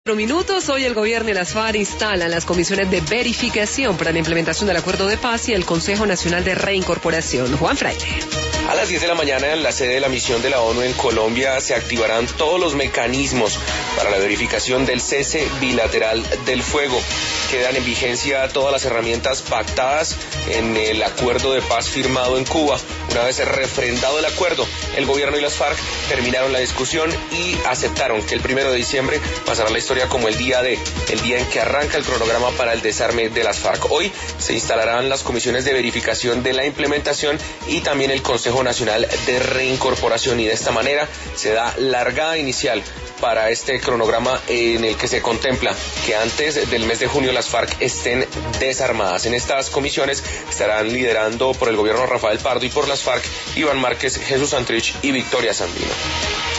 Minutos, hoy el gobierno y las FARC instalan las comisiones de verificación para la implementación del acuerdo de paz y el Consejo Nacional de Reincorporación. Juan Fraile. A las 10 de la mañana, en la sede de la misión de la ONU en Colombia, se activarán todos los mecanismos para la verificación del cese bilateral del fuego. Quedan en vigencia todas las herramientas pactadas en el acuerdo de paz firmado en Cuba. Una vez refrendado el acuerdo, el gobierno y las FARC terminaron la discusión y aceptaron que el 1 de diciembre pasará la historia como el día en que arranca el cronograma para el desarme de las FARC. Hoy se instalarán las comisiones de verificación de la implementación y también el Consejo Nacional de Reincorporación, y de esta manera se da largada inicial para este cronograma en el que se contempla que antes del mes de junio las FARC estén desarmadas. En estas comisiones estarán liderando por el gobierno Rafael Pardo y por las FARC Iván Márquez, Jesús Santrich y Victoria Sandino.